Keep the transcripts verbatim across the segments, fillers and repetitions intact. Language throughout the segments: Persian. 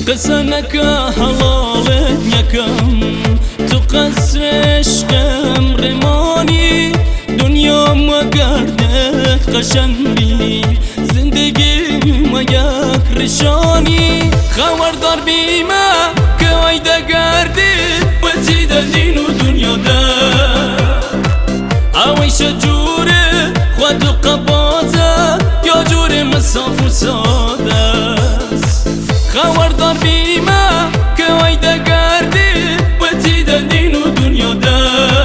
قصه نکه حلالت یکم تو قصر عشقم رمانی دنیا ما گردت قشنگی زندگی ما یک رشانی خبردار بیمه که ویده گردی و تی دین و دنیا ده اویش جوره خود و قبازه یا جوره مساف و ساده است خبردار بیمه که ویده گردی و تی دین و دنیا ده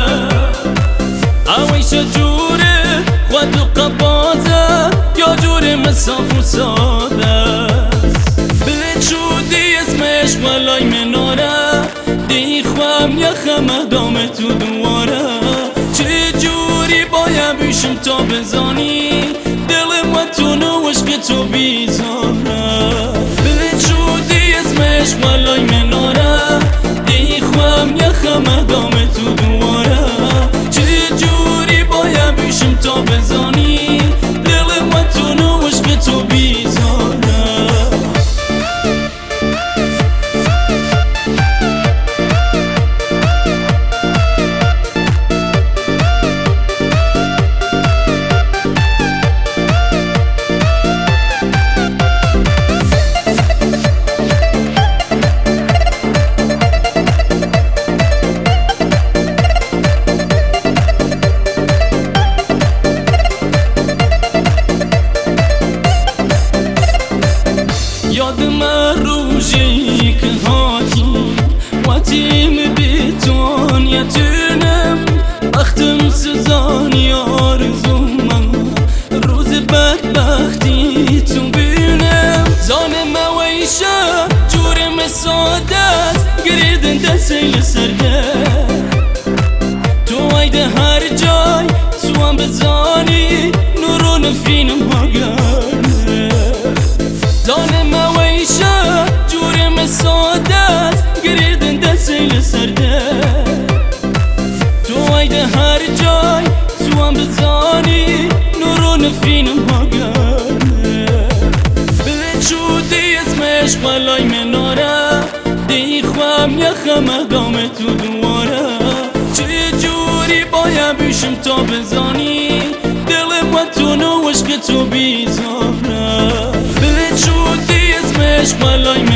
اویش جوره خود و قبازه یا جوره مساف و ساده است بله چودی اسمش ولای مناره دی خوام یخم دام تو دواره چه جوری باید بیشم تا بزانی دل و تو نوش که تو بیزاره بله چودی اسمش ولای مناره دی خوام یخم دام تو دواره چه جوری باید بیشم تا بزانی دل و تو نوش که تو بیزاره یادم روزی که هاتی واتیم بیتون یتونم بختم سزانی آرزوم روز بدبختی تو بینم زانم ویشه جورم سادت گریدن دسیل سرده تو ایده هر جای تو هم بزانی نورون فینم هاگرده زانم ویشه جورم سادت گریدن دسیل سرده تو ایده هر جای تو هم بزانی نورون فینم هاگرده بله چودی اسمش ولای مناره دی خوام یخم دام تو دواره چه جوری باید بیشم تا بزانی دل و تو نوش که تو بیزاره بله چودی اسمش ولای